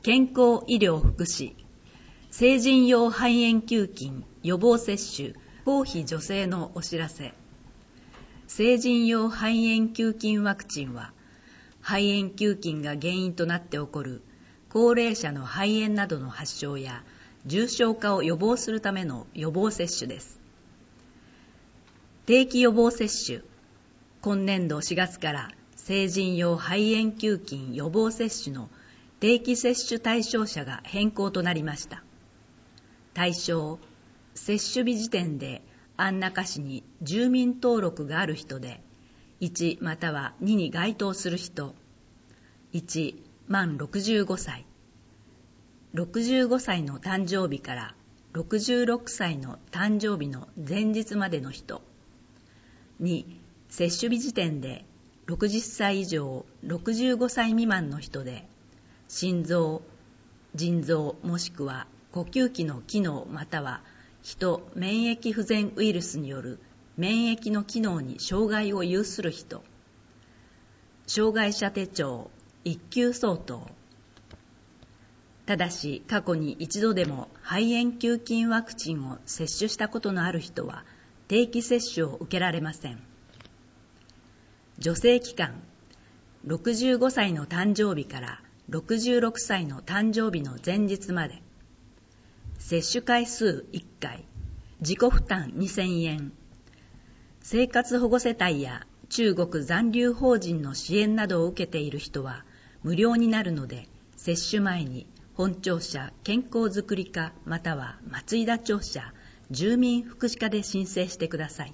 健康医療福祉、成人用肺炎球菌予防接種公費助成のお知らせ。成人用肺炎球菌ワクチンは、肺炎球菌が原因となって起こる高齢者の肺炎などの発症や重症化を予防するための予防接種です。定期予防接種。今年度4月から成人用肺炎球菌予防接種の定期接種対象者が変更となりました。対象、接種日時点で安中市に住民登録がある人で、1または2に該当する人、1満65歳、65歳の誕生日から66歳の誕生日の前日までの人、2接種日時点で60歳以上65歳未満の人で、心臓、腎臓もしくは呼吸器の機能または人免疫不全ウイルスによる免疫の機能に障害を有する人、障害者手帳1級相当。ただし過去に一度でも肺炎球菌ワクチンを接種したことのある人は定期接種を受けられません。助成期間、65歳の誕生日から66歳の誕生日の前日まで。接種回数1回、自己負担2000円。生活保護世帯や中国残留邦人の支援などを受けている人は無料になるので、接種前に本庁舎健康づくり課または松井田庁舎住民福祉課で申請してください。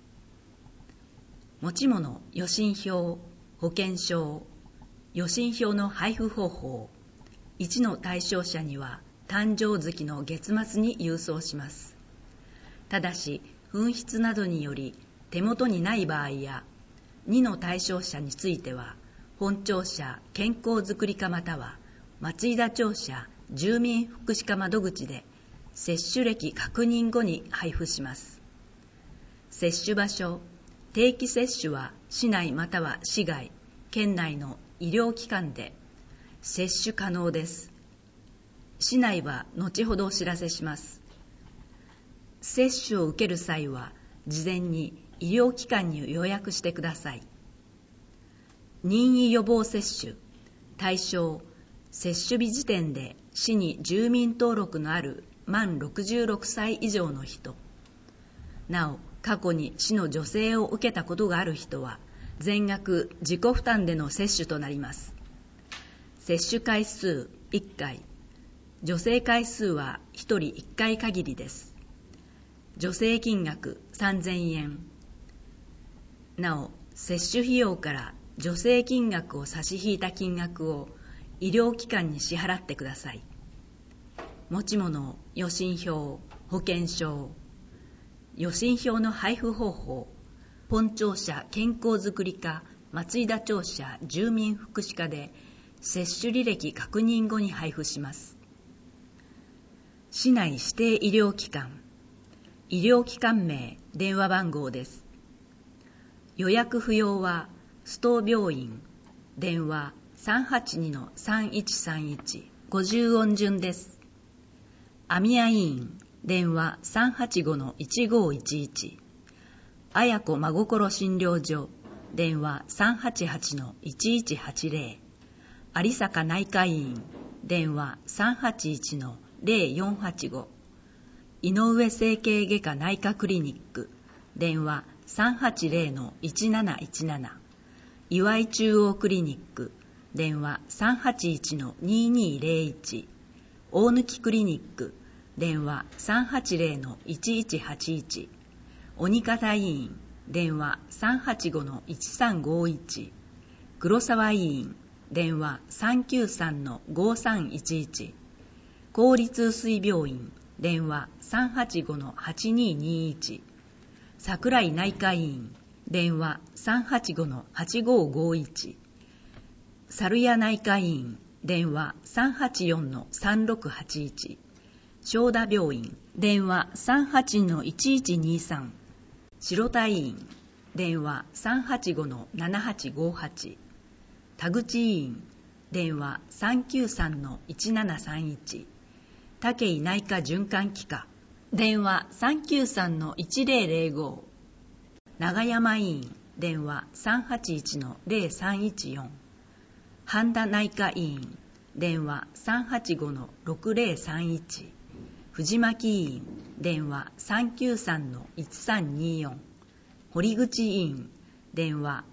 持ち物、予診票、保険証、予診票の配布方法。1の対象者には誕生月の月末に郵送します。ただし紛失などにより手元にない場合や、2の対象者については本庁舎健康づくり課または松井田庁舎住民福祉課窓口で接種歴確認後に配布します。接種場所、定期接種は市内または市外、県内の医療機関で接種可能です。市内は後ほどお知らせします。接種を受ける際は事前に医療機関に予約してください。任意予防接種。対象、接種日時点で市に住民登録のある満66歳以上の人。なお、過去に市の助成を受けたことがある人は全額自己負担での接種となります。接種回数1回。助成回数は1人1回限りです。助成金額3000円。なお、接種費用から助成金額を差し引いた金額を医療機関に支払ってください。持ち物、予診票、保険証。予診票の配布方法。本庁舎健康づくり課松井田庁舎住民福祉課で接種履歴確認後に配布します。市内指定医療機関。医療機関名、電話番号です。予約不要は須藤病院、電話 382-3131、50音順です。阿宮医院、電話 385-1511、綾子真心診療所、電話 388-1180、有坂内科医院、電話 381-0485、井上整形外科内科クリニック、電話 380-1717、岩井中央クリニック、電話 381-2201、大貫クリニック、電話 380-1181、鬼方医院、電話 385-1351、黒沢医院、電話 393-5311、公立雨水病院、電話 385-8221、桜井内科医院、電話 385-8551、猿谷内科医院、電話 384-3681、正田病院、電話 38-1123、白田医院、電話 385-7858、田口医院、 電話 393-1731 武井内科循環器科電話 393-1005 長山医院電話 381-0314 半田内科医院電話 385-6031 藤巻医院電話 393-1324 堀口医院電話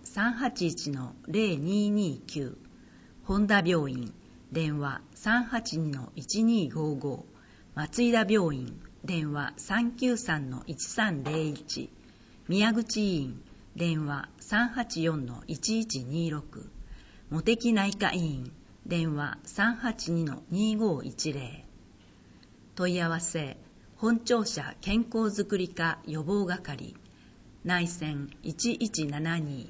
381-0229 本田病院電話 382-1255 松井田病院電話 393-1301 宮口医院電話 384-1126 茂木内科医院電話 382-2510 問い合わせ本庁舎健康づくり課予防係内線1172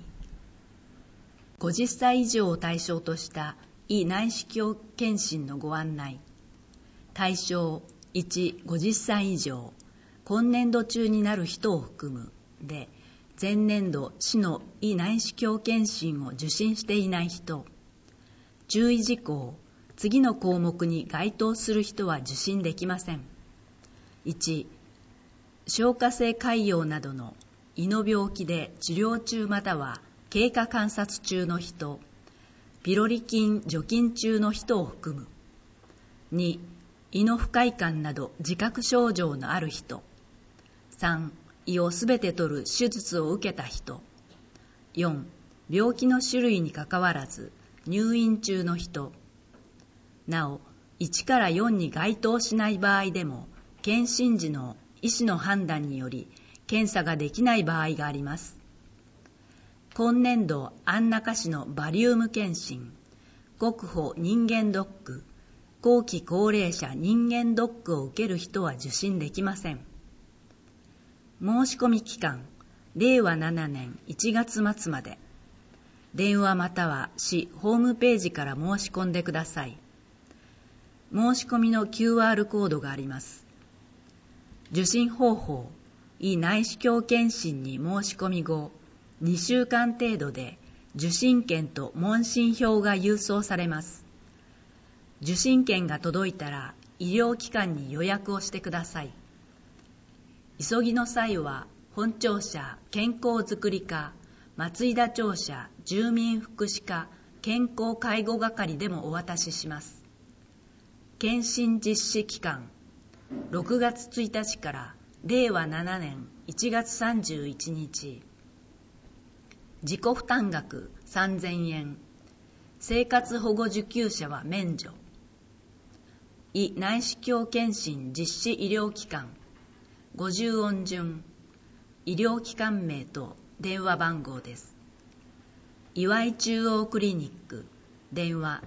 50歳以上を対象とした胃内視鏡検診のご案内。対象1、50歳以上、今年度中になる人を含むで、前年度市の胃内視鏡検診を受診していない人。注意事項、次の項目に該当する人は受診できません。1、消化性潰瘍などの胃の病気で治療中または経過観察中の人、ピロリ菌除菌中の人を含む。2、胃の不快感など自覚症状のある人。3、胃をすべて取る手術を受けた人。4、病気の種類にかかわらず入院中の人。なお、1から4に該当しない場合でも、検診時の医師の判断により検査ができない場合があります。今年度安中市のバリウム検診、国保人間ドック、後期高齢者人間ドックを受ける人は受診できません。申し込み期間、令和7年1月末まで。電話または市ホームページから申し込んでください。申し込みの QR コードがあります。受診方法、胃内視鏡検診に申し込み後、2週間程度で受診券と問診票が郵送されます。受診券が届いたら医療機関に予約をしてください。急ぎの際は本庁舎健康づくり課、松井田庁舎住民福祉課健康介護係でもお渡しします。検診実施期間、6月1日から令和7年1月31日。自己負担額3000円。生活保護受給者は免除。胃内視鏡検診実施医療機関。50音順。医療機関名と電話番号です。岩井中央クリニック。電話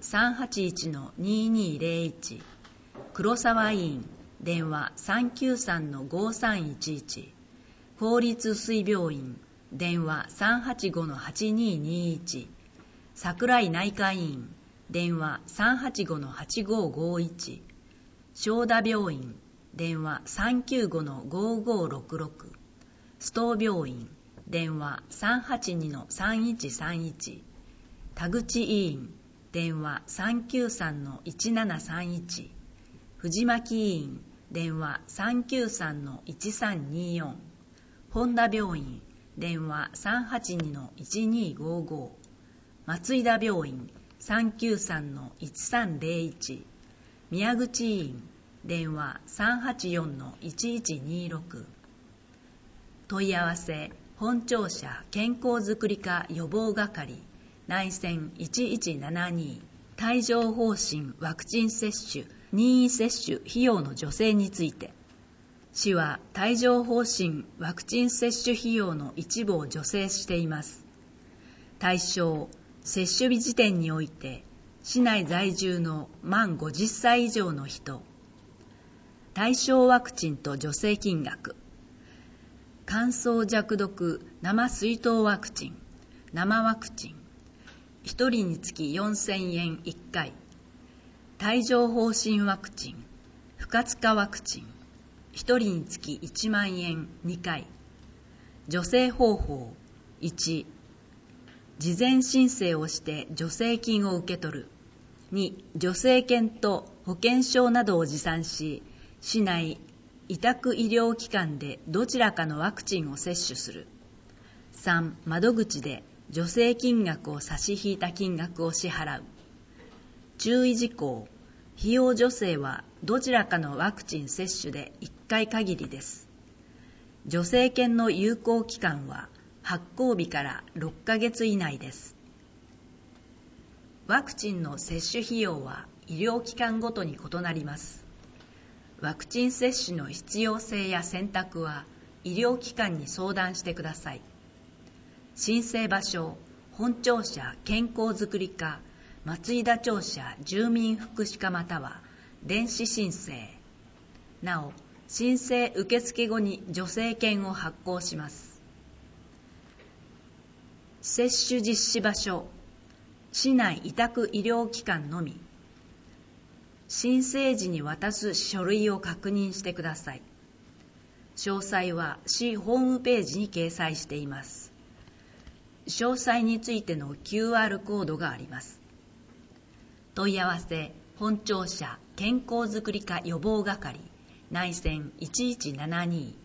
381-2201。黒沢医院。電話 393-5311。公立水病院。電話 385-8221 桜井内科医院電話 385-8551 正田病院電話 395-5566 須藤病院電話 382-3131 田口医院電話 393-1731 藤巻医院電話 393-1324 本田病院電話 382-1255 松井田病院 393-1301 宮口医院電話 384-1126 問い合わせ本庁舎健康づくり課予防係内線1172帯状疱疹ワクチン接種任意接種費用の助成について市は帯状疱疹ワクチン接種費用の一部を助成しています。対象、接種日時点において、市内在住の満50歳以上の人、対象ワクチンと助成金額、乾燥弱毒生水筒ワクチン、生ワクチン、1人につき4000円1回、帯状疱疹ワクチン、不活化ワクチン、1人につき1万円2回。助成方法1、事前申請をして助成金を受け取る。 2、助成金と保険証などを持参し、市内委託医療機関でどちらかのワクチンを接種する。3、窓口で助成金額を差し引いた金額を支払う。注意事項、費用助成はどちらかのワクチン接種で1回限りです。助成金の有効期間は発行日から6ヶ月以内です。ワクチンの接種費用は医療機関ごとに異なります。ワクチン接種の必要性や選択は医療機関に相談してください。申請場所、本庁舎健康づくり課、松井田庁舎住民福祉課または電子申請。なお、申請受付後に助成券を発行します。接種実施場所、市内委託医療機関のみ。申請時に渡す書類を確認してください。詳細は市ホームページに掲載しています。詳細についての QR コードがあります。問い合わせ、本庁舎健康づくり課予防係、内線1172